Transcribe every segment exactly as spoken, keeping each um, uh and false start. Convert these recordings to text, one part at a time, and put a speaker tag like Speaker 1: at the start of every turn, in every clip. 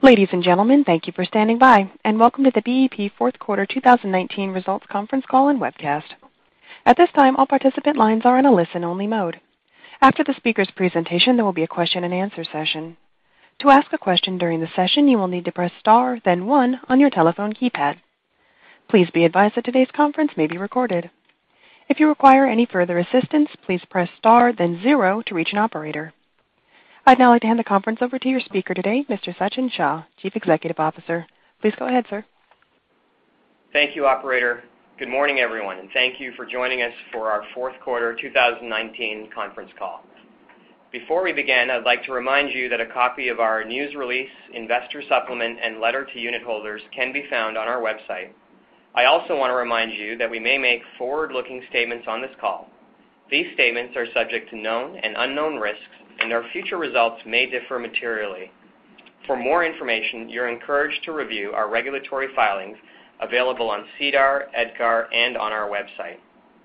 Speaker 1: Ladies and gentlemen, thank you for standing by, and welcome to the B E P Fourth Quarter two thousand nineteen Results Conference Call and Webcast. At this time, all participant lines are in a listen-only mode. After the speaker's presentation, there will be a question-and-answer session. To ask a question during the session, you will need to press star, then one on your telephone keypad. Please be advised that today's conference may be recorded. If you require any further assistance, please press star, then zero to reach an operator. I'd now like to hand the conference over to your speaker today, Mister Sachin Shah, Chief Executive Officer. Please go ahead, sir.
Speaker 2: Thank you, operator. Good morning, everyone, and thank you for joining us for our fourth quarter two thousand nineteen conference call. Before we begin, I'd like to remind you that a copy of our news release, investor supplement, and letter to unit holders can be found on our website. I also want to remind you that we may make forward-looking statements on this call. These statements are subject to known and unknown risks, and our future results may differ materially. For more information, you're encouraged to review our regulatory filings available on SEDAR, EDGAR, and on our website.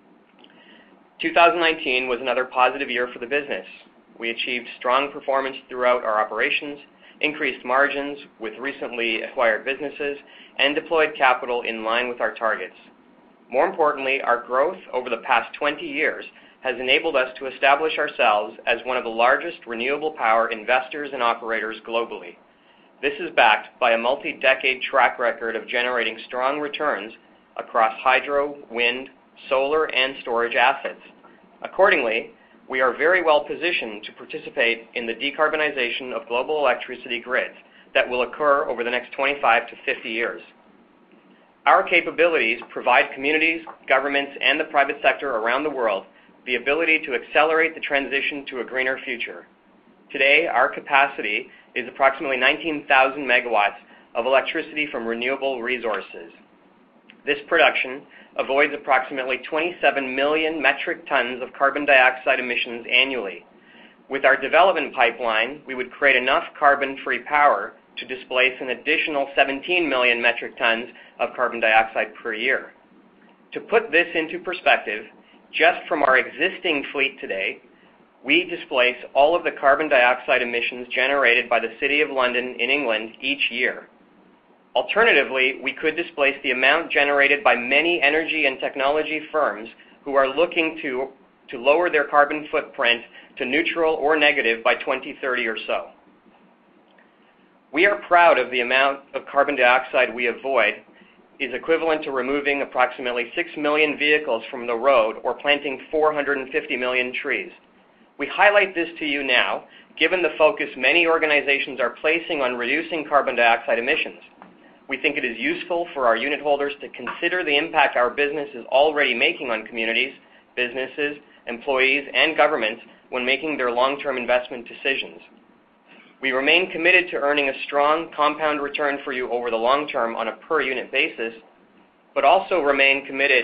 Speaker 2: two thousand nineteen was another positive year for the business. We achieved strong performance throughout our operations, increased margins with recently acquired businesses, and deployed capital in line with our targets. More importantly, our growth over the past twenty years has enabled us to establish ourselves as one of the largest renewable power investors and operators globally. This is backed by a multi-decade track record of generating strong returns across hydro, wind, solar, and storage assets. Accordingly, we are very well positioned to participate in the decarbonization of global electricity grids that will occur over the next twenty-five to fifty years. Our capabilities provide communities, governments, and the private sector around the world the ability to accelerate the transition to a greener future. Today, our capacity is approximately nineteen thousand megawatts of electricity from renewable resources. This production avoids approximately twenty-seven million metric tons of carbon dioxide emissions annually. With our development pipeline, we would create enough carbon-free power to displace an additional seventeen million metric tons of carbon dioxide per year. To put this into perspective, just from our existing fleet today, we displace all of the carbon dioxide emissions generated by the City of London in England each year. Alternatively, we could displace the amount generated by many energy and technology firms who are looking to, to lower their carbon footprint to neutral or negative by twenty thirty or so. We are proud of the amount of carbon dioxide we avoid is equivalent to removing approximately six million vehicles from the road or planting four hundred fifty million trees. We highlight this to you now, given the focus many organizations are placing on reducing carbon dioxide emissions. We think it is useful for our unit holders to consider the impact our business is already making on communities, businesses, employees, and governments when making their long-term investment decisions. We remain committed to earning a strong compound return for you over the long term on a per-unit basis, but also remain committed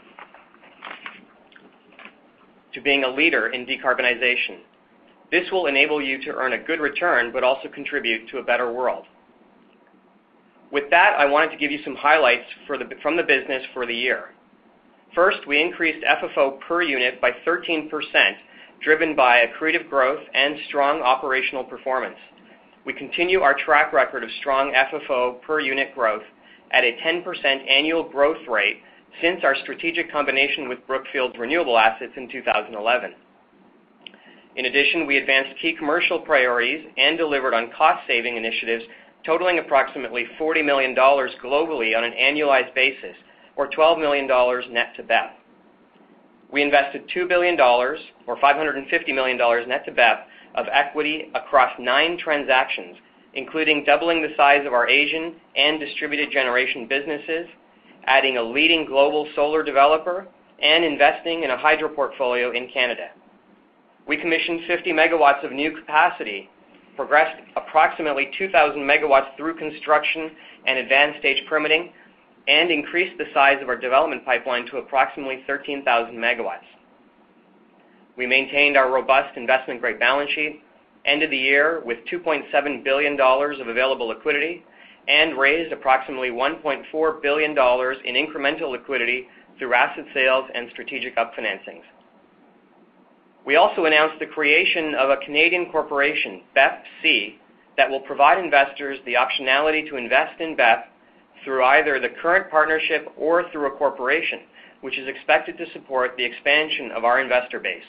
Speaker 2: to being a leader in decarbonization. This will enable you to earn a good return, but also contribute to a better world. With that, I wanted to give you some highlights for the, from the business for the year. First, we increased F F O per unit by thirteen percent, driven by accretive growth and strong operational performance. We continue our track record of strong F F O per unit growth at a ten percent annual growth rate since our strategic combination with Brookfield's renewable assets in two thousand eleven. In addition, we advanced key commercial priorities and delivered on cost-saving initiatives totaling approximately forty million dollars globally on an annualized basis, or twelve million dollars net to B E P. We invested two billion dollars, or five hundred fifty million dollars net to B E P, of equity across nine transactions, including doubling the size of our Asian and distributed generation businesses, adding a leading global solar developer, and investing in a hydro portfolio in Canada. We commissioned fifty megawatts of new capacity, progressed approximately two thousand megawatts through construction and advanced stage permitting, and increased the size of our development pipeline to approximately thirteen thousand megawatts. We maintained our robust investment-grade balance sheet, ended the year with two point seven billion dollars of available liquidity, and raised approximately one point four billion dollars in incremental liquidity through asset sales and strategic up-financings. We also announced the creation of a Canadian corporation, B E P C, that will provide investors the optionality to invest in B E P through either the current partnership or through a corporation, which is expected to support the expansion of our investor base.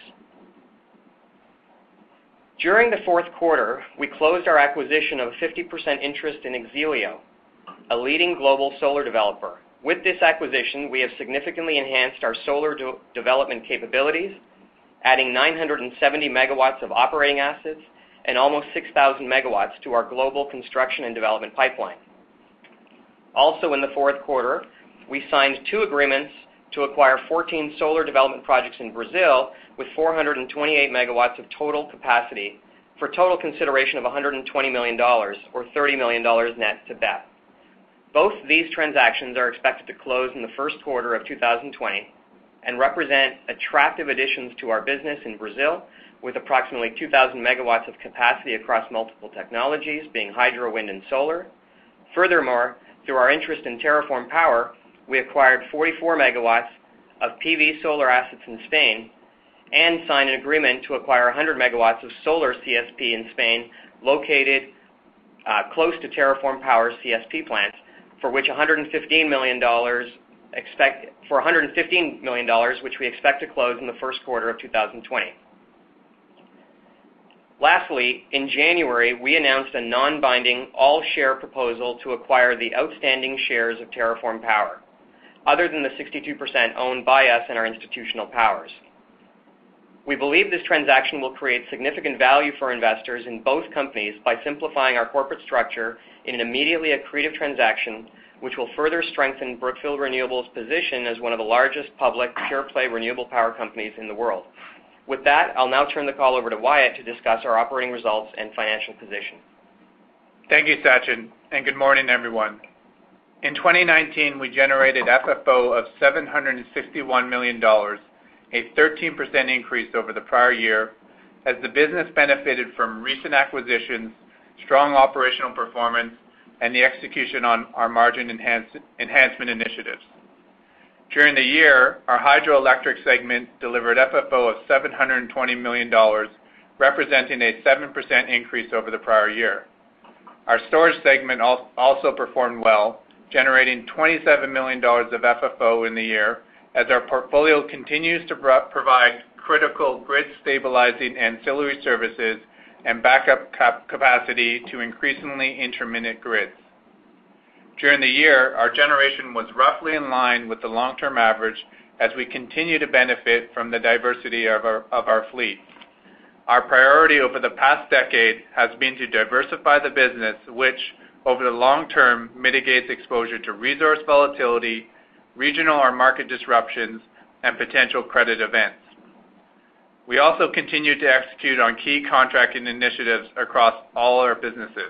Speaker 2: During the fourth quarter, we closed our acquisition of a fifty percent interest in X-Elio, a leading global solar developer. With this acquisition, we have significantly enhanced our solar de- development capabilities, adding nine hundred seventy megawatts of operating assets and almost six thousand megawatts to our global construction and development pipeline. Also in the fourth quarter, we signed two agreements to acquire fourteen solar development projects in Brazil with four hundred twenty-eight megawatts of total capacity for total consideration of one hundred twenty million dollars or thirty million dollars net to B E P. Both these transactions are expected to close in the first quarter of two thousand twenty and represent attractive additions to our business in Brazil with approximately two thousand megawatts of capacity across multiple technologies, being hydro, wind, and solar. Furthermore, through our interest in TerraForm Power, we acquired forty-four megawatts of P V solar assets in Spain and signed an agreement to acquire one hundred megawatts of solar C S P in Spain located uh, close to TerraForm Power's C S P plants, for which one hundred fifteen million dollars expect for one hundred fifteen million dollars, which we expect to close in the first quarter of two thousand twenty. Lastly, in January, we announced a non-binding all-share proposal to acquire the outstanding shares of TerraForm Power, other than the sixty-two percent owned by us and our institutional powers. We believe this transaction will create significant value for investors in both companies by simplifying our corporate structure in an immediately accretive transaction, which will further strengthen Brookfield Renewable's position as one of the largest public pure-play renewable power companies in the world. With that, I'll now turn the call over to Wyatt to discuss our operating results and financial position.
Speaker 3: Thank you, Sachin, and good morning, everyone. In twenty nineteen, we generated F F O of seven hundred sixty-one million dollars, a thirteen percent increase over the prior year, as the business benefited from recent acquisitions, strong operational performance, and the execution on our margin enhance, enhancement initiatives. During the year, our hydroelectric segment delivered F F O of seven hundred twenty million dollars, representing a seven percent increase over the prior year. Our storage segment also performed well, generating twenty-seven million dollars of F F O in the year, as our portfolio continues to provide critical grid-stabilizing ancillary services and backup cap- capacity to increasingly intermittent grids. During the year, our generation was roughly in line with the long-term average as we continue to benefit from the diversity of our, of our fleet. Our priority over the past decade has been to diversify the business, which, over the long term, mitigates exposure to resource volatility, regional or market disruptions, and potential credit events. We also continue to execute on key contracting initiatives across all our businesses.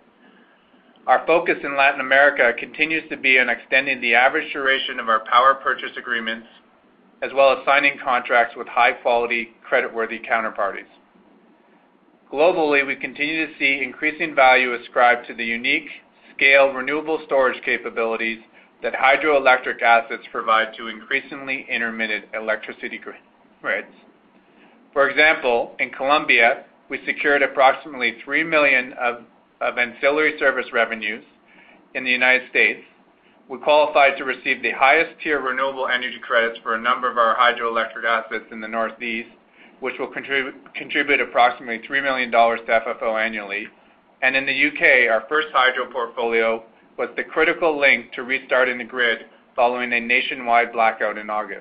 Speaker 3: Our focus in Latin America continues to be on extending the average duration of our power purchase agreements, as well as signing contracts with high-quality, creditworthy counterparties. Globally, we continue to see increasing value ascribed to the unique scale renewable storage capabilities that hydroelectric assets provide to increasingly intermittent electricity grids. For example, in Colombia, we secured approximately three million dollars of, of ancillary service revenues. In the United States, we qualified to receive the highest tier renewable energy credits for a number of our hydroelectric assets in the Northeast, which will contribute, contribute approximately three million dollars to F F O annually. And in the U K, our first hydro portfolio was the critical link to restarting the grid following a nationwide blackout in August.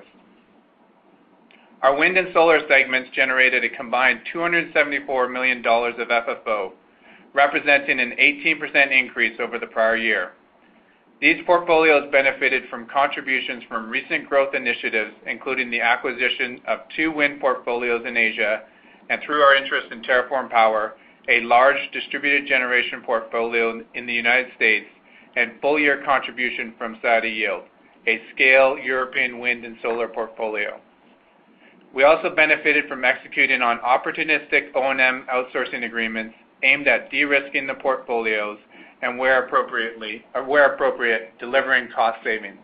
Speaker 3: Our wind and solar segments generated a combined two hundred seventy-four million dollars of F F O, representing an eighteen percent increase over the prior year. These portfolios benefited from contributions from recent growth initiatives, including the acquisition of two wind portfolios in Asia, and through our interest in TerraForm Power, a large distributed generation portfolio in the United States, and full-year contribution from Saudi Yield, a scale European wind and solar portfolio. We also benefited from executing on opportunistic O and M outsourcing agreements aimed at de-risking the portfolios and where appropriately, or where appropriate, delivering cost savings.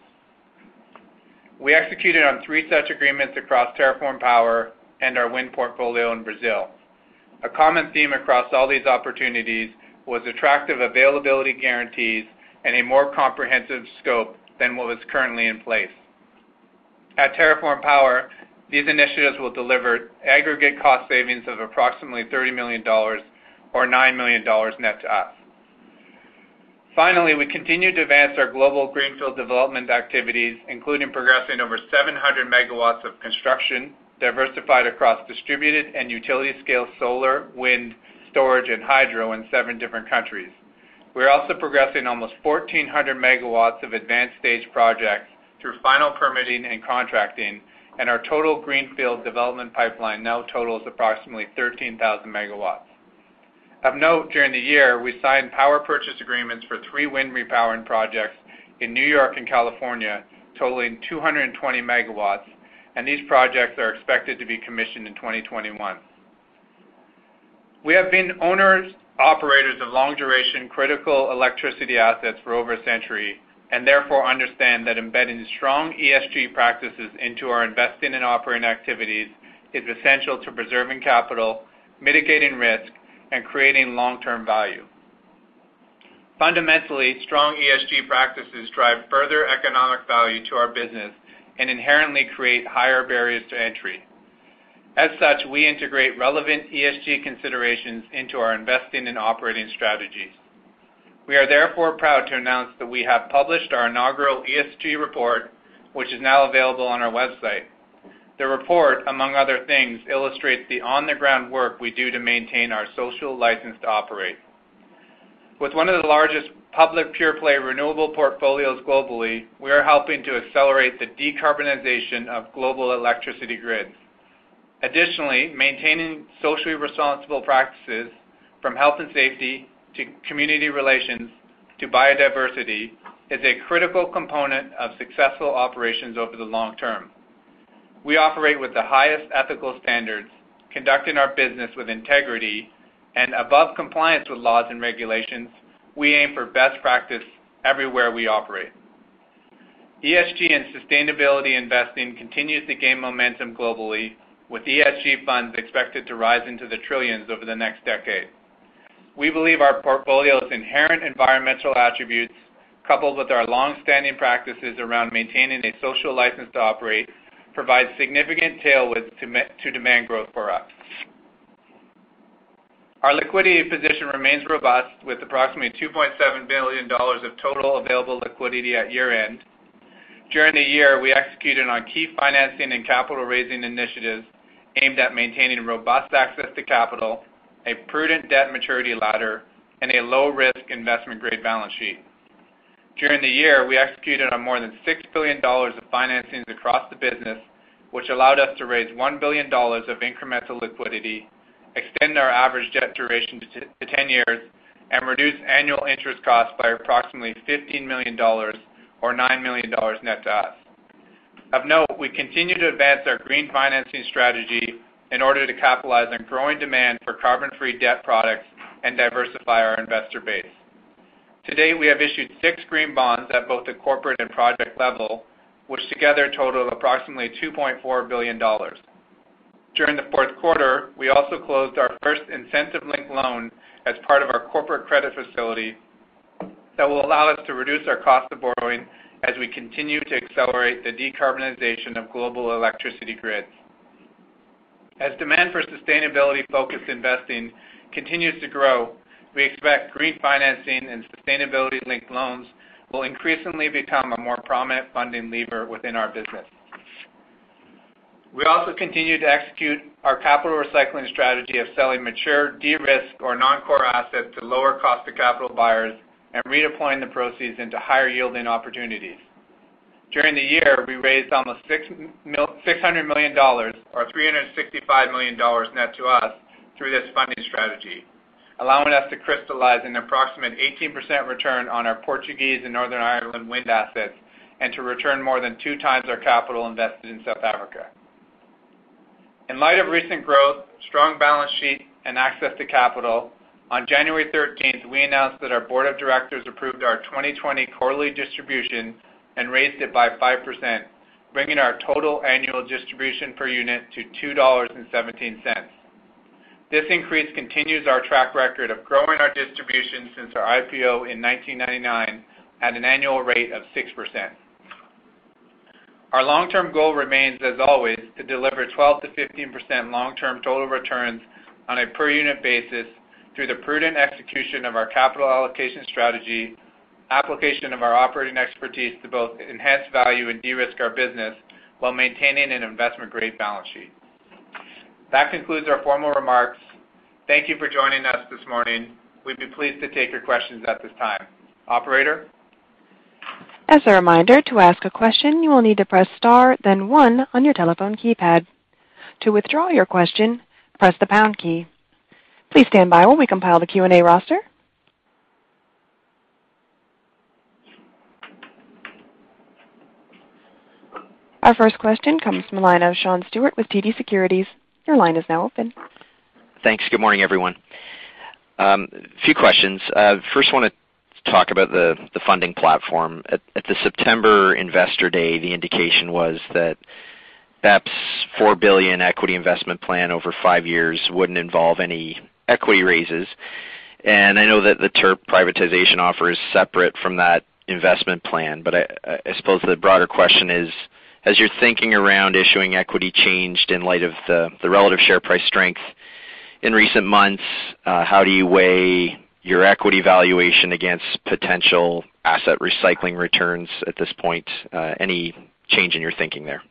Speaker 3: We executed on three such agreements across TerraForm Power and our wind portfolio in Brazil. A common theme across all these opportunities was attractive availability guarantees and a more comprehensive scope than what was currently in place. At TerraForm Power, these initiatives will deliver aggregate cost savings of approximately thirty million dollars or nine million dollars net to us. Finally, we continue to advance our global greenfield development activities, including progressing over seven hundred megawatts of construction, diversified across distributed and utility-scale solar, wind, storage, and hydro in seven different countries. We are also progressing almost fourteen hundred megawatts of advanced stage projects through final permitting and contracting, and our total greenfield development pipeline now totals approximately thirteen thousand megawatts. Of note, during the year, we signed power purchase agreements for three wind repowering projects in New York and California, totaling two hundred twenty megawatts, and these projects are expected to be commissioned in twenty twenty-one. We have been owners, operators of long-duration critical electricity assets for over a century, and therefore understand that embedding strong E S G practices into our investing and operating activities is essential to preserving capital, mitigating risk, and creating long-term value. Fundamentally, strong E S G practices drive further economic value to our business and inherently create higher barriers to entry. As such, we integrate relevant E S G considerations into our investing and operating strategies. We are therefore proud to announce that we have published our inaugural E S G report, which is now available on our website. The report, among other things, illustrates the on-the-ground work we do to maintain our social license to operate. With one of the largest public pure-play renewable portfolios globally, we are helping to accelerate the decarbonization of global electricity grids. Additionally, maintaining socially responsible practices, from health and safety to community relations to biodiversity, is a critical component of successful operations over the long term. We operate with the highest ethical standards, conducting our business with integrity, and above compliance with laws and regulations, we aim for best practice everywhere we operate. E S G and sustainability investing continues to gain momentum globally, with E S G funds expected to rise into the trillions over the next decade. We believe our portfolio's inherent environmental attributes, coupled with our long-standing practices around maintaining a social license to operate, provide significant tailwinds to, to demand growth for us. Our liquidity position remains robust, with approximately two point seven billion dollars of total available liquidity at year-end. During the year, we executed on key financing and capital-raising initiatives aimed at maintaining robust access to capital, a prudent debt maturity ladder, and a low-risk investment-grade balance sheet. During the year, we executed on more than six billion dollars of financings across the business, which allowed us to raise one billion dollars of incremental liquidity, extend our average debt duration to, t- to ten years, and reduce annual interest costs by approximately fifteen million dollars or nine million dollars net to us. Of note, we continue to advance our green financing strategy in order to capitalize on growing demand for carbon-free debt products and diversify our investor base. To date, we have issued six green bonds at both the corporate and project level, which together total approximately two point four billion dollars. During the fourth quarter, we also closed our first incentive-linked loan as part of our corporate credit facility that will allow us to reduce our cost of borrowing as we continue to accelerate the decarbonization of global electricity grids. As demand for sustainability-focused investing continues to grow, we expect green financing and sustainability-linked loans will increasingly become a more prominent funding lever within our business. We also continue to execute our capital recycling strategy of selling mature, de-risk, or non-core assets to lower cost of capital buyers and redeploying the proceeds into higher-yielding opportunities. During the year, we raised almost six hundred million dollars, or three hundred sixty-five million dollars net to us, through this funding strategy, allowing us to crystallize an approximate eighteen percent return on our Portuguese and Northern Ireland wind assets and to return more than two times our capital invested in South Africa. In light of recent growth, strong balance sheet, and access to capital, on January thirteenth, we announced that our board of directors approved our twenty twenty quarterly distribution and raised it by five percent, bringing our total annual distribution per unit to two dollars and seventeen cents. This increase continues our track record of growing our distribution since our I P O in nineteen ninety-nine at an annual rate of six percent. Our long-term goal remains, as always, to deliver twelve to fifteen percent long-term total returns on a per-unit basis through the prudent execution of our capital allocation strategy, application of our operating expertise to both enhance value and de-risk our business while maintaining an investment-grade balance sheet. That concludes our formal remarks. Thank you for joining us this morning. We'd be pleased to take your questions at this time. Operator?
Speaker 1: As a reminder, to ask a question, you will need to press star, then one on your telephone keypad. To withdraw your question, press the pound key. Please stand by while we compile the Q and A roster. Our first question comes from the line of Sean Stewart with T D Securities. Your line is now open.
Speaker 4: Thanks. Good morning, everyone. Um, a few questions. Uh, first, I want to talk about the, the funding platform. At, at the September Investor Day, the indication was that B E P's four billion dollars equity investment plan over five years wouldn't involve any equity raises. And I know that the T E R P privatization offer is separate from that investment plan, but I, I suppose the broader question is, has your thinking around issuing equity changed in light of the, the relative share price strength in recent months? Uh, how do you weigh your equity valuation against potential asset recycling returns at this point? Uh, any change in your thinking there?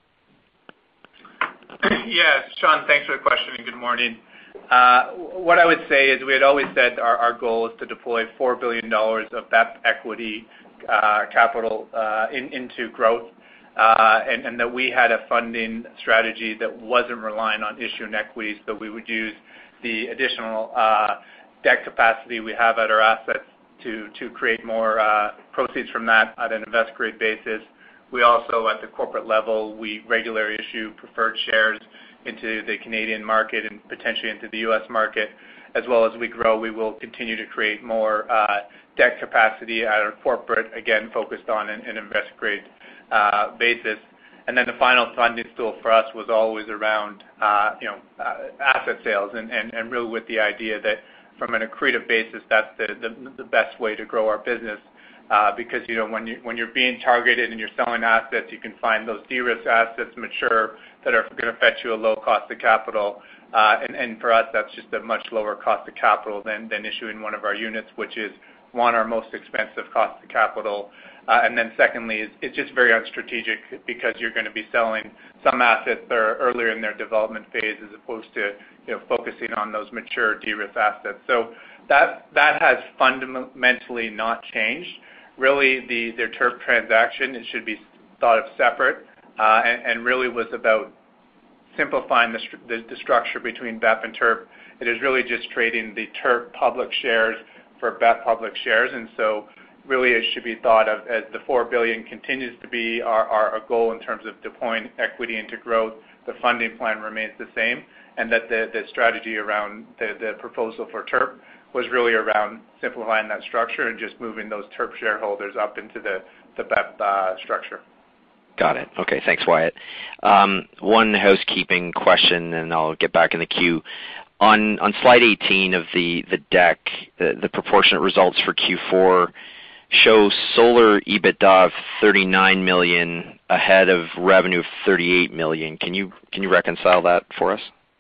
Speaker 3: Yes, Sean, thanks for the question and good morning. Uh, what I would say is we had always said our, our goal is to deploy four billion dollars of B E P equity uh, capital uh, in, into growth. Uh, and, and that we had a funding strategy that wasn't relying on issuing equity, so we would use the additional uh, debt capacity we have at our assets to, to create more uh, proceeds from that at an invest-grade basis. We also, at the corporate level, we regularly issue preferred shares into the Canadian market and potentially into the U S market. As well as we grow, we will continue to create more uh, debt capacity at our corporate, again, focused on an, an invest-grade Uh, basis. And then the final funding tool for us was always around uh, you know uh, asset sales and, and, and really with the idea that from an accretive basis that's the, the, the best way to grow our business uh, because you know when you when you're being targeted and you're selling assets, you can find those de-risk assets mature that are going to fetch you a low cost of capital uh, and, and for us that's just a much lower cost of capital than, than issuing one of our units, which is one, our most expensive cost of capital. Uh, and then secondly, it's, it's just very unstrategic because you're going to be selling some assets that are earlier in their development phase as opposed to you know, focusing on those mature de-risk assets. So that that has fundamentally not changed. Really, the, the T E R P transaction, it should be thought of separate uh, and, and really was about simplifying the, the, the structure between B E P and T E R P. It is really just trading the T E R P public shares for B E P public shares, and so really it should be thought of as the four billion dollars continues to be our, our, our goal in terms of deploying equity into growth. The funding plan remains the same, and that the, the strategy around the, the proposal for T E R P was really around simplifying that structure and just moving those T E R P shareholders up into the, the B E P uh, structure.
Speaker 4: Got it. Okay, thanks, Wyatt. Um, one housekeeping question, and I'll get back in the queue. On, on slide eighteen of the, the deck, the, the proportionate results for Q four show solar EBITDA of thirty-nine million dollars ahead of revenue of thirty-eight million dollars. Can you can you reconcile that for us?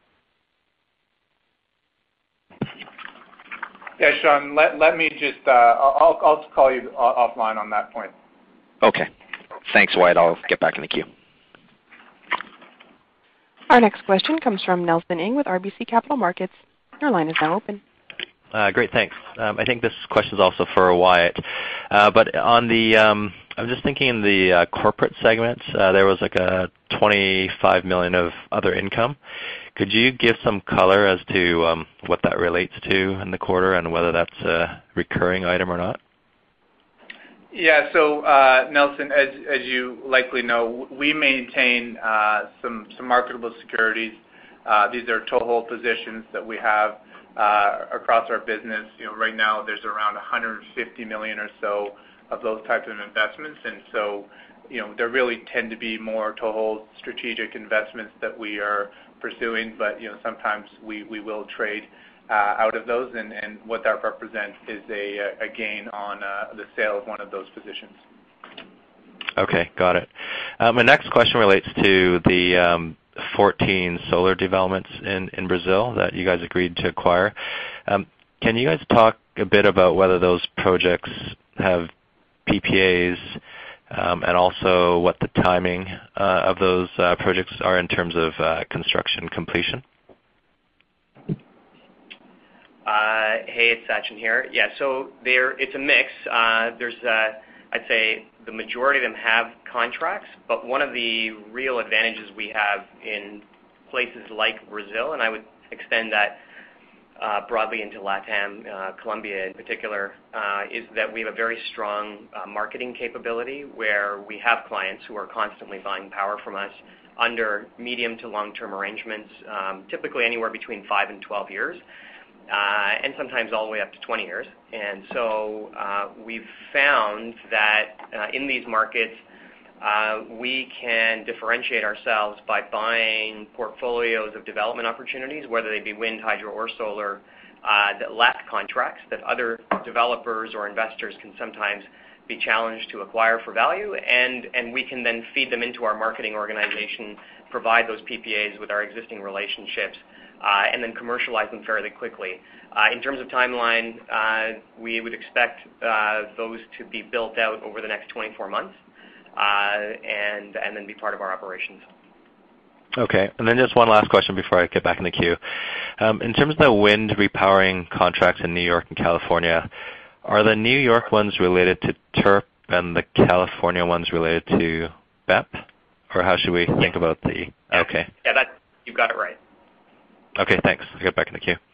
Speaker 3: Yeah, Sean, let, let me just, uh, I'll, I'll call you offline on that point.
Speaker 4: Okay. Thanks, Wyatt. I'll get back in the queue.
Speaker 1: Our next question comes from Nelson Ng with R B C Capital Markets. Your line is now open.
Speaker 5: Uh, great, thanks. Um, I think this question is also for Wyatt. Uh, but on the, um, I'm just thinking in the uh, corporate segment, uh, there was like a twenty-five million dollars of other income. Could you give some color as to um, what that relates to in the quarter and whether that's a recurring item or not?
Speaker 3: Yeah, so uh, Nelson, as, as you likely know, we maintain uh, some, some marketable securities. Uh, these are toehold positions that we have uh, across our business. You know, right now there's around one hundred fifty million or so of those types of investments, and so you know there really tend to be more toehold strategic investments that we are pursuing, but you know, sometimes we, we will trade uh, out of those, and, and what that represents is a, a gain on uh, the sale of one of those positions.
Speaker 5: Okay, got it. Um, my next question relates to the um, fourteen solar developments in, in Brazil that you guys agreed to acquire. Um, can you guys talk a bit about whether those projects have P P As, um, and also what the timing uh, of those uh, projects are in terms of uh, construction completion?
Speaker 2: Uh, hey, it's Sachin here. Yeah, so there, it's a mix. Uh, there's, uh, I'd say, the majority of them have contracts, but one of the real advantages we have in places like Brazil, and I would extend that uh, broadly into LATAM, uh, Colombia in particular, uh, is that we have a very strong uh, marketing capability where we have clients who are constantly buying power from us under medium to long-term arrangements, um, typically anywhere between five and twelve years. Uh, and sometimes all the way up to twenty years. And so uh, we've found that uh, in these markets, uh, we can differentiate ourselves by buying portfolios of development opportunities, whether they be wind, hydro, or solar, uh, that lack contracts that other developers or investors can sometimes be challenged to acquire for value, and, and we can then feed them into our marketing organization, provide those P P As with our existing relationships, Uh, and then commercialize them fairly quickly. Uh, in terms of timeline, uh, we would expect uh, those to be built out over the next twenty-four months uh, and, and then be part of our operations.
Speaker 5: Okay, and then just one last question before I get back in the queue. Um, in terms of the wind repowering contracts in New York and California, are the New York ones related to T E R P and the California ones related to B E P? Or how should we yeah. think about the... Okay.
Speaker 2: Yeah, that, you've got it right.
Speaker 5: Okay, thanks. I'll get back in the queue.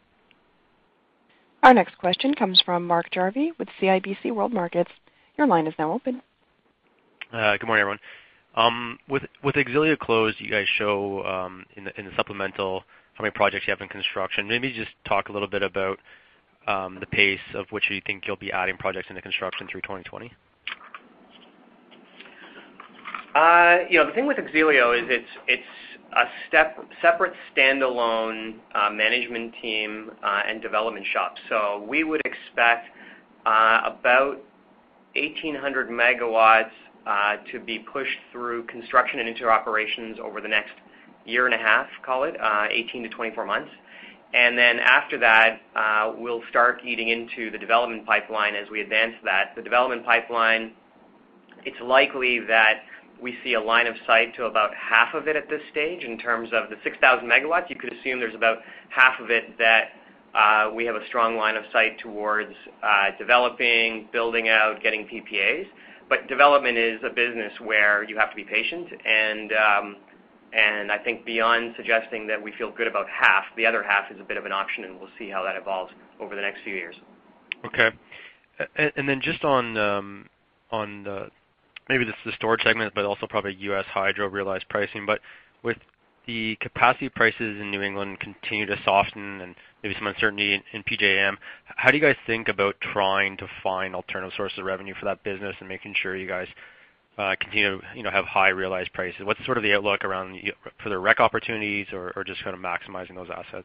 Speaker 1: Our next question comes from Mark Jarvi with C I B C World Markets. Your line is now open.
Speaker 6: Uh, good morning, everyone. Um, with with X-Elio closed, you guys show um, in, the, in the supplemental how many projects you have in construction. Maybe just talk a little bit about um, the pace of which you think you'll be adding projects into construction through twenty twenty.
Speaker 2: Uh, you know, the thing with X-Elio is it's it's a step, separate standalone uh, management team uh, and development shop. So we would expect uh, about eighteen hundred megawatts uh, to be pushed through construction and into operations over the next year and a half, call it, uh, eighteen to twenty-four months. And then after that, uh, we'll start eating into the development pipeline as we advance that. The development pipeline, it's likely that we see a line of sight to about half of it at this stage in terms of the six thousand megawatts. You could assume there's about half of it that uh, we have a strong line of sight towards uh, developing, building out, getting P P As. But development is a business where you have to be patient, and um, and I think beyond suggesting that we feel good about half, the other half is a bit of an option, and we'll see how that evolves over the next few years.
Speaker 6: Okay. And, and then just on um, on the maybe this is the storage segment, but also probably U S hydro realized pricing. But with the capacity prices in New England continue to soften and maybe some uncertainty in, in P J M, how do you guys think about trying to find alternative sources of revenue for that business and making sure you guys uh, continue to you know, have high realized prices? What's sort of the outlook around for the rec opportunities or, or just kind of maximizing those assets?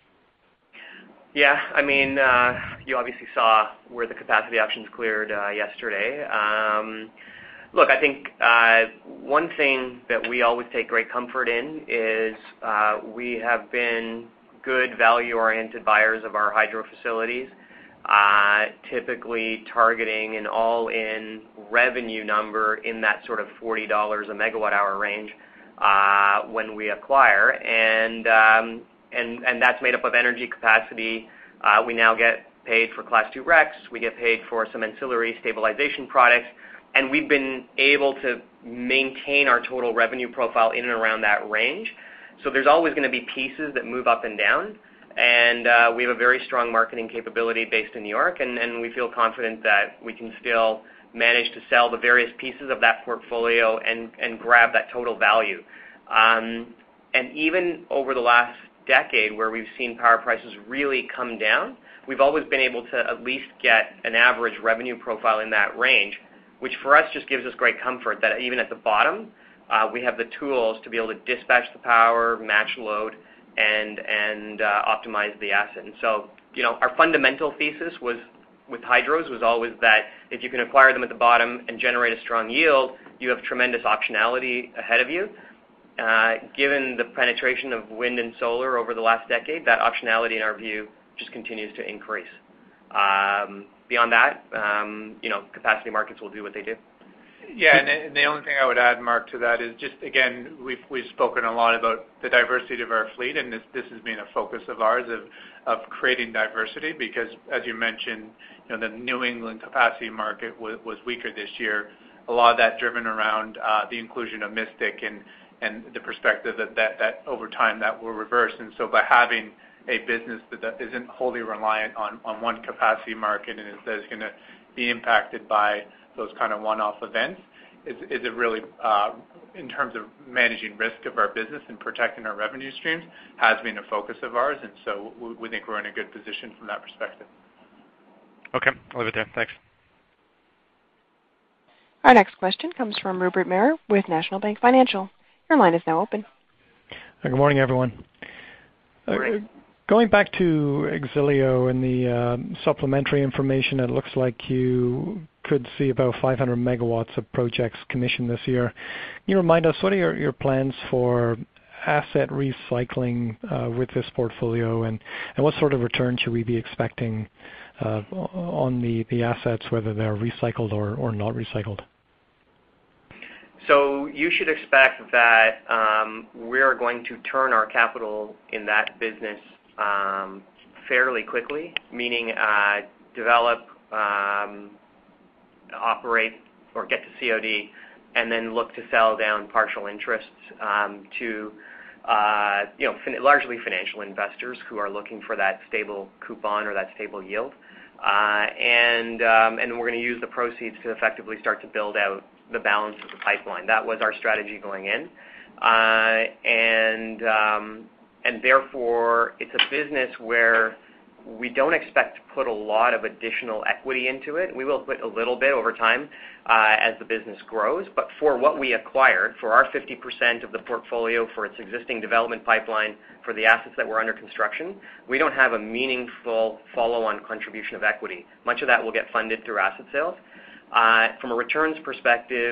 Speaker 2: Yeah, I mean, uh, you obviously saw where the capacity options cleared uh, yesterday. Um, Look, I think uh, one thing that we always take great comfort in is uh, we have been good value-oriented buyers of our hydro facilities, uh, typically targeting an all-in revenue number in that sort of forty dollars a megawatt hour range uh, when we acquire. And, um, and, and that's made up of energy capacity. Uh, we now get paid for Class two R E Cs. We get paid for some ancillary stabilization products. And we've been able to maintain our total revenue profile in and around that range. So there's always going to be pieces that move up and down. And uh, we have a very strong marketing capability based in New York, and, and we feel confident that we can still manage to sell the various pieces of that portfolio and, and grab that total value. Um, and even over the last decade where we've seen power prices really come down, we've always been able to at least get an average revenue profile in that range, which for us just gives us great comfort that even at the bottom, uh, we have the tools to be able to dispatch the power, match load, and and uh, optimize the asset. And so, you know, our fundamental thesis was with hydros was always that if you can acquire them at the bottom and generate a strong yield, you have tremendous optionality ahead of you. Uh, given the penetration of wind and solar over the last decade, that optionality, in our view, just continues to increase. Um, beyond that, um, you know, capacity markets will do what they do.
Speaker 3: Yeah, and the only thing I would add, Mark, to that is just, again, we've we've spoken a lot about the diversity of our fleet, and this this has been a focus of ours of of creating diversity because, as you mentioned, you know, the New England capacity market was, was weaker this year. A lot of that driven around uh, the inclusion of Mystic and and the perspective that, that that over time that will reverse. And so by having a business that, that isn't wholly reliant on, on one capacity market and is, that is going to be impacted by those kind of one-off events is, is it really, uh, in terms of managing risk of our business and protecting our revenue streams, has been a focus of ours, and so we, we think we're in a good position from that perspective.
Speaker 6: Okay, I'll leave it there. Thanks.
Speaker 1: Our next question comes from Rupert Merer with National Bank Financial. Your line is now open.
Speaker 7: Good morning, everyone.
Speaker 2: Morning.
Speaker 7: Uh, Going back to X-Elio and the uh, supplementary information, it looks like you could see about five hundred megawatts of projects commissioned this year. Can you remind us, what are your, your plans for asset recycling uh, with this portfolio, and, and what sort of return should we be expecting uh, on the, the assets, whether they're recycled or, or not recycled?
Speaker 2: So you should expect that um, we're going to turn our capital in that business Um, fairly quickly, meaning uh, develop, um, operate, or get to C O D, and then look to sell down partial interests um, to, uh, you know, fin- largely financial investors who are looking for that stable coupon or that stable yield. Uh, and um, and we're going to use the proceeds to effectively start to build out the balance of the pipeline. That was our strategy going in, uh, and. Um, And therefore, it's a business where we don't expect to put a lot of additional equity into it. We will put a little bit over time uh, as the business grows. But for what we acquired, for our fifty percent of the portfolio, for its existing development pipeline, for the assets that were under construction, we don't have a meaningful follow-on contribution of equity. Much of that will get funded through asset sales. Uh, from a returns perspective,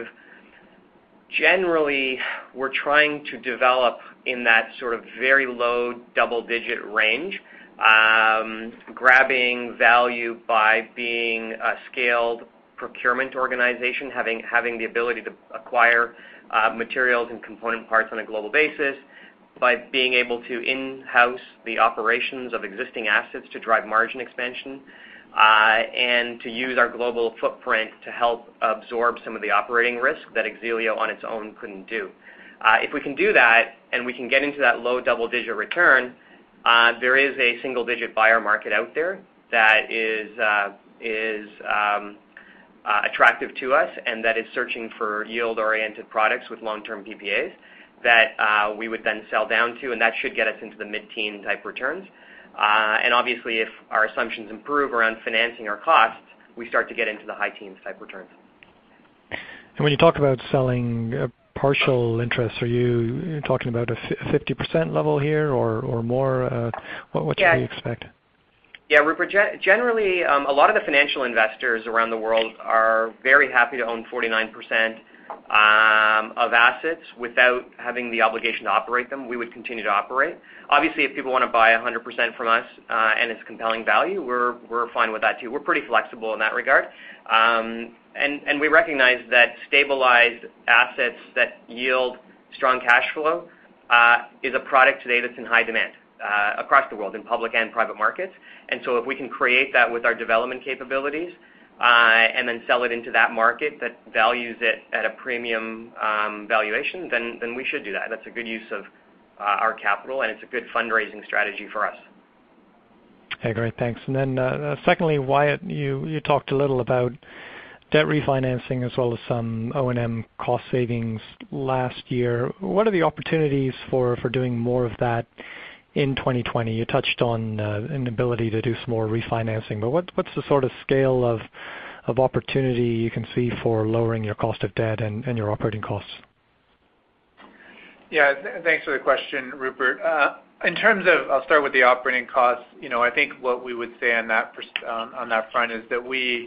Speaker 2: generally, we're trying to develop in that sort of very low double-digit range, um, grabbing value by being a scaled procurement organization, having having the ability to acquire uh, materials and component parts on a global basis, by being able to in-house the operations of existing assets to drive margin expansion, uh, and to use our global footprint to help absorb some of the operating risk that X-Elio on its own couldn't do. Uh, if we can do that and we can get into that low double-digit return, uh, there is a single-digit buyer market out there that is uh, is um, uh, attractive to us and that is searching for yield-oriented products with long-term P P As that uh, we would then sell down to, and that should get us into the mid-teen type returns. Uh, and obviously, if our assumptions improve around financing our costs, we start to get into the high teens type returns.
Speaker 7: And when you talk about selling uh, partial interest, are you talking about a fifty percent level here or, or more? Uh, what, what should
Speaker 2: yeah.
Speaker 7: we expect?
Speaker 2: Yeah, Rupert, generally um, a lot of the financial investors around the world are very happy to own forty-nine percent um, of assets without having the obligation to operate them. We would continue to operate. Obviously, if people want to buy one hundred percent from us uh, and it's compelling value, we're, we're fine with that too. We're pretty flexible in that regard. Um, And, and we recognize that stabilized assets that yield strong cash flow uh, is a product today that's in high demand uh, across the world in public and private markets. And so if we can create that with our development capabilities uh, and then sell it into that market that values it at a premium um, valuation, then, then we should do that. That's a good use of uh, our capital, and it's a good fundraising strategy for us.
Speaker 7: Okay, great, thanks. And then uh, secondly, Wyatt, you, you talked a little about debt refinancing as well as some O and M cost savings last year. What are the opportunities for, for doing more of that in twenty twenty? You touched on uh, an ability to do some more refinancing, but what, what's the sort of scale of, of opportunity you can see for lowering your cost of debt and, and your operating costs?
Speaker 3: Yeah, th- thanks for the question, Rupert. Uh, In terms of, I'll start with the operating costs. You know, I think what we would say on that um, on that front is that we,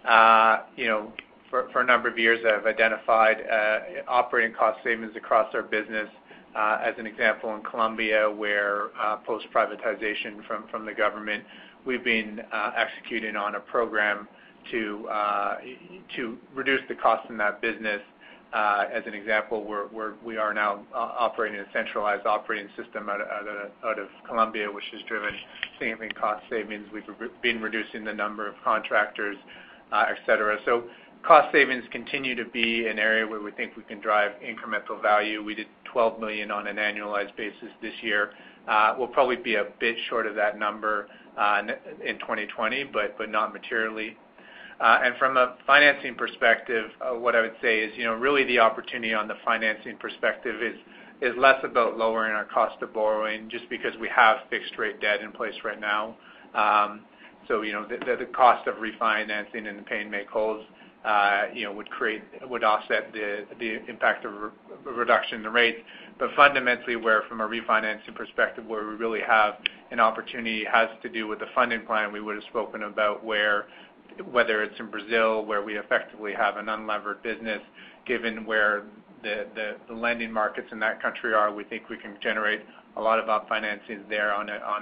Speaker 3: uh, you know, for, for a number of years have identified uh, operating cost savings across our business. Uh, as an example, in Colombia, where uh, post-privatization from, from the government, we've been uh, executing on a program to uh, to reduce the cost in that business. Uh, as an example, we're, we're, we are now uh, operating a centralized operating system out of, out, of, out of Colombia, which has driven significant cost savings. We've re- been reducing the number of contractors, uh, et cetera. So cost savings continue to be an area where we think we can drive incremental value. We did twelve million dollars on an annualized basis this year. Uh, we'll probably be a bit short of that number uh, in twenty twenty, but, but not materially. Uh, and from a financing perspective, uh, what I would say is, you know, really the opportunity on the financing perspective is is less about lowering our cost of borrowing, just because we have fixed rate debt in place right now. Um, so, you know, the, the, the cost of refinancing and the pay and make wholes, uh, you know, would create would offset the the impact of re- reduction in the rates. But fundamentally, where from a refinancing perspective, where we really have an opportunity has to do with the funding plan we would have spoken about, where whether it's in Brazil, where we effectively have an unlevered business, given where the, the, the lending markets in that country are, we think we can generate a lot of up financing there on a, on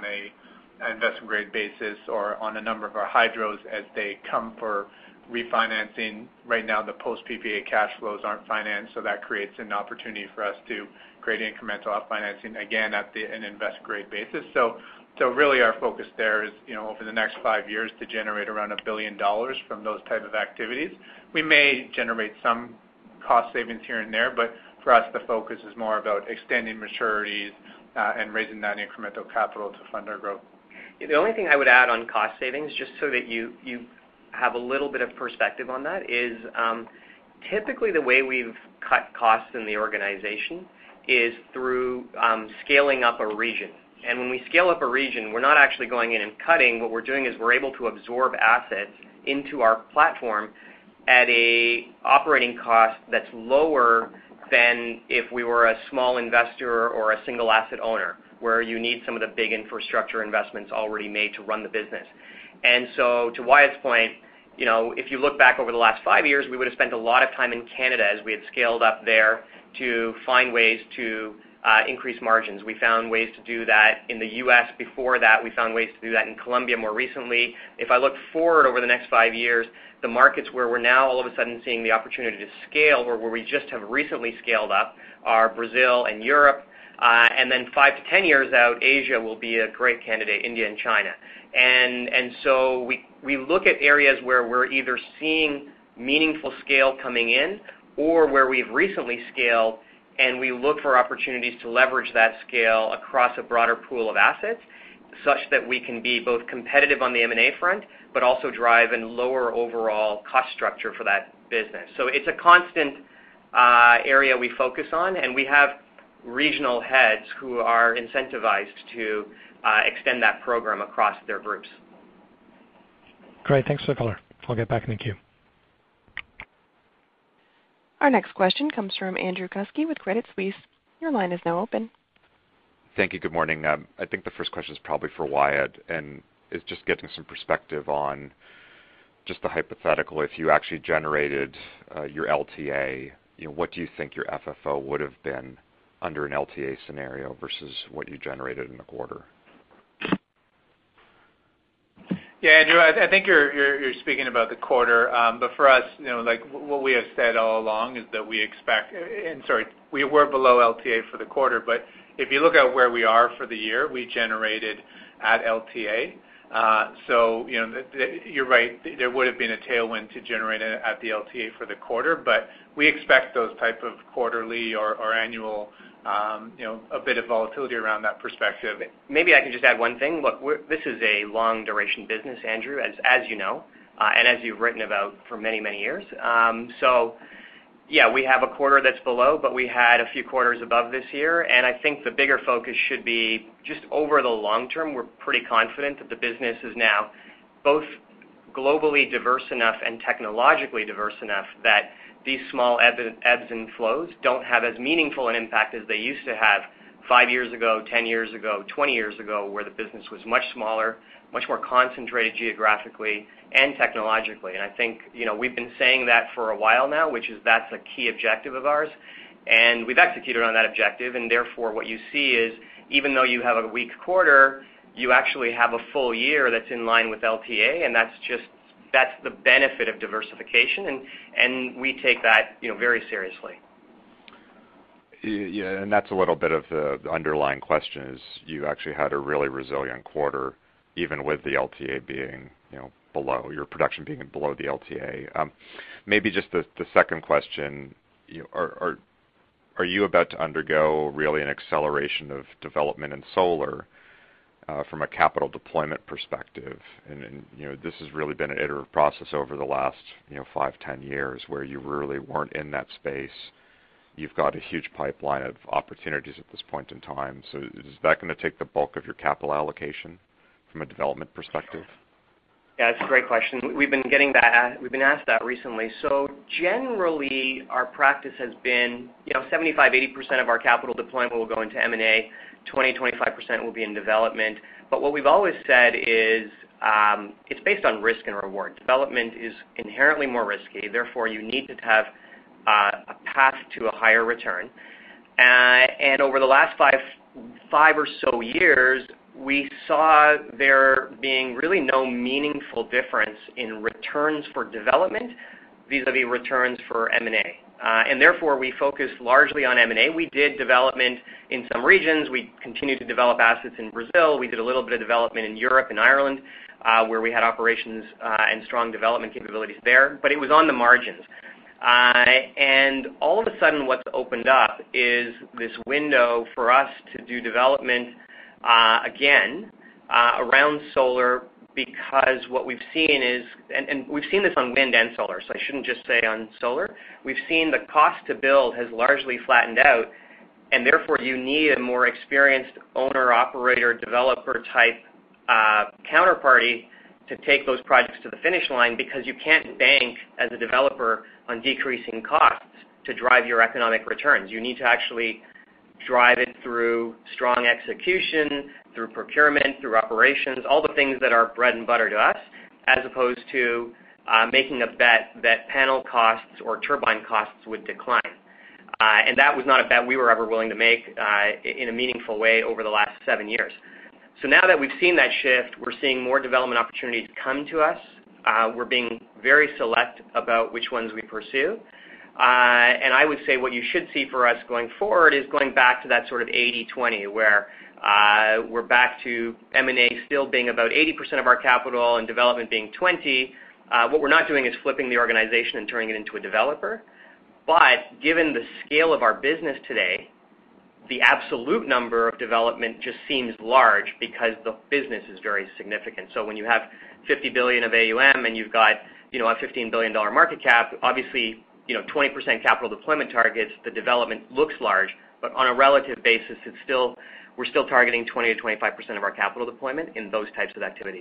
Speaker 3: a investment grade basis, or on a number of our hydros as they come for refinancing. Right now, the post-P P A cash flows aren't financed, so that creates an opportunity for us to create incremental up financing, again, at the, an investment grade basis. So So really our focus there is, you know, over the next five years to generate around a billion dollars from those type of activities. We may generate some cost savings here and there, but for us the focus is more about extending maturities uh, and raising that incremental capital to fund our growth.
Speaker 2: The only thing I would add on cost savings, just so that you, you have a little bit of perspective on that, is um, typically the way we've cut costs in the organization is through um, scaling up a region. And when we scale up a region, we're not actually going in and cutting. What we're doing is we're able to absorb assets into our platform at a operating cost that's lower than if we were a small investor or a single asset owner, where you need some of the big infrastructure investments already made to run the business. And so to Wyatt's point, you know, if you look back over the last five years, we would have spent a lot of time in Canada as we had scaled up there to find ways to Uh, increase margins. We found ways to do that in the U S before that. We found ways to do that in Colombia more recently. If I look forward over the next five years, the markets where we're now all of a sudden seeing the opportunity to scale, or where we just have recently scaled up, are Brazil and Europe. Uh, and then five to ten years out, Asia will be a great candidate, India and China. And and so we, we look at areas where we're either seeing meaningful scale coming in, or where we've recently scaled, and we look for opportunities to leverage that scale across a broader pool of assets, such that we can be both competitive on the M and A front, but also drive a lower overall cost structure for that business. So it's a constant uh, area we focus on, and we have regional heads who are incentivized to uh, extend that program across their groups.
Speaker 7: Great, thanks for the color. I'll get back in the queue.
Speaker 1: Our next question comes from Andrew Kuske with Credit Suisse. Your line is now open.
Speaker 8: Thank you. Good morning. Um, I think the first question is probably for Wyatt, and is just getting some perspective on just the hypothetical. If you actually generated uh, your L T A, you know, what do you think your F F O would have been under an L T A scenario versus what you generated in the quarter?
Speaker 3: Yeah, Andrew, I, I think you're, you're you're speaking about the quarter, um, but for us, you know, like what we have said all along is that we expect, and sorry, we were below L T A for the quarter, but if you look at where we are for the year, we generated at L T A. Uh, so, you know, the, the, you're right, there would have been a tailwind to generate at the L T A for the quarter, but we expect those type of quarterly or, or annual Um, you know, a bit of volatility around that perspective.
Speaker 2: Maybe I can just add one thing. Look, we're, this is a long duration business, Andrew, as as you know, uh, and as you've written about for many, many years. Um, so, yeah, we have a quarter that's below, but we had a few quarters above this year, and I think the bigger focus should be just over the long term. We're pretty confident that the business is now both globally diverse enough and technologically diverse enough that these small ebbs and flows don't have as meaningful an impact as they used to have five years ago, ten years ago, twenty years ago, where the business was much smaller, much more concentrated geographically and technologically. And I think, you know, we've been saying that for a while now, which is that's a key objective of ours. And we've executed on that objective, and therefore what you see is, even though you have a weak quarter, you actually have a full year that's in line with L T A, and that's just, that's the benefit of diversification, and, and we take that, you know, very seriously.
Speaker 8: Yeah, and that's a little bit of the underlying question is you actually had a really resilient quarter, even with the L T A being, you know, below, your production being below the L T A. Um, maybe just the, the second question, you know, are, are Are you about to undergo really an acceleration of development in solar uh, from a capital deployment perspective? And, and you know, this has really been an iterative process over the last you know five, ten years where you really weren't in that space. You've got a huge pipeline of opportunities at this point in time. So is that going to take the bulk of your capital allocation from a development perspective?
Speaker 2: Yeah, it's a great question. We've been getting that. We've been asked that recently. So generally, our practice has been, you know, seventy-five, eighty percent of our capital deployment will go into M and A, twenty, twenty-five percent will be in development. But what we've always said is um, it's based on risk and reward. Development is inherently more risky. Therefore, you need to have uh, a path to a higher return. Uh, and over the last five, five or so years, we saw there being really no meaningful difference in returns for development vis-a-vis returns for M and A. Uh, and therefore, we focused largely on M and A. We did development in some regions. We continued to develop assets in Brazil. We did a little bit of development in Europe and Ireland, uh, where we had operations uh, and strong development capabilities there. But it was on the margins. Uh, and all of a sudden, what's opened up is this window for us to do development Uh, again, uh, around solar, because what we've seen is, and, and we've seen this on wind and solar, so I shouldn't just say on solar, we've seen the cost to build has largely flattened out, and therefore you need a more experienced owner, operator, developer type uh, counterparty to take those projects to the finish line, because you can't bank as a developer on decreasing costs to drive your economic returns. You need to actually drive it through strong execution, through procurement, through operations, all the things that are bread and butter to us, as opposed to uh, making a bet that panel costs or turbine costs would decline. Uh, and that was not a bet we were ever willing to make uh, in a meaningful way over the last seven years. So now that we've seen that shift, we're seeing more development opportunities come to us. Uh, we're being very select about which ones we pursue. Uh, and I would say what you should see for us going forward is going back to that sort of eighty twenty, where uh, we're back to M and A still being about eighty percent of our capital and development being twenty. Uh, what we're not doing is flipping the organization and turning it into a developer. But given the scale of our business today, the absolute number of development just seems large because the business is very significant. So when you have fifty billion dollars of A U M and you've got, you know, a fifteen billion dollars market cap, obviously, you know, twenty percent capital deployment targets, the development looks large, but on a relative basis, it's still, we're still targeting twenty to twenty-five percent of our capital deployment in those types of activities.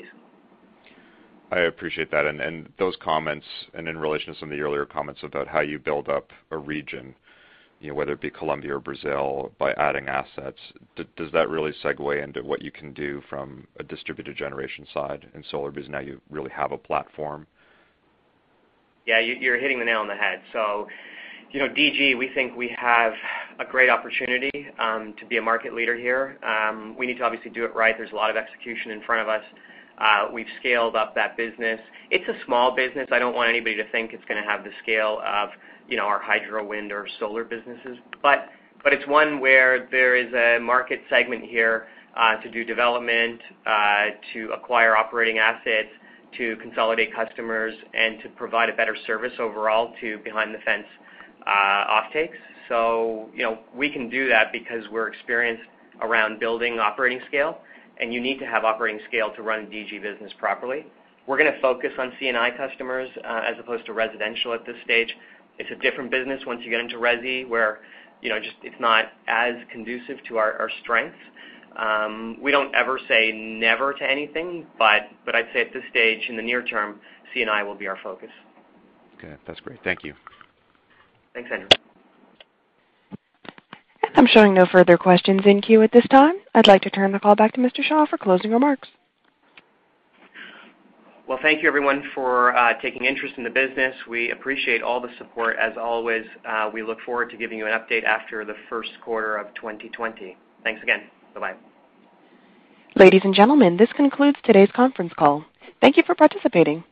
Speaker 8: I appreciate that. And, and those comments, and in relation to some of the earlier comments about how you build up a region, you know, whether it be Colombia or Brazil, by adding assets, d does that really segue into what you can do from a distributed generation side in solar, because now you really have a platform?
Speaker 2: Yeah, you're hitting the nail on the head. So, you know, D G, we think we have a great opportunity um, to be a market leader here. Um, we need to obviously do it right. There's a lot of execution in front of us. Uh, we've scaled up that business. It's a small business. I don't want anybody to think it's going to have the scale of, you know, our hydro, wind, or solar businesses. But, but it's one where there is a market segment here uh, to do development, uh, to acquire operating assets, to consolidate customers, and to provide a better service overall to behind-the-fence uh, offtakes. So, you know, we can do that because we're experienced around building operating scale, and you need to have operating scale to run a D G business properly. We're going to focus on C and I customers uh, as opposed to residential at this stage. It's a different business once you get into resi, where, you know, just it's not as conducive to our, our strengths. Um, we don't ever say never to anything, but, but I'd say at this stage, in the near term, C and I will be our focus.
Speaker 8: Okay, that's great. Thank you.
Speaker 2: Thanks, Andrew.
Speaker 1: I'm I'm showing no further questions in queue at this time. I'd like to turn the call back to Mister Shaw for closing remarks.
Speaker 2: Well, thank you, everyone, for uh, taking interest in the business. We appreciate all the support, as always. Uh, we look forward to giving you an update after the first quarter of twenty twenty. Thanks again. Bye-bye.
Speaker 1: Ladies and gentlemen, this concludes today's conference call. Thank you for participating.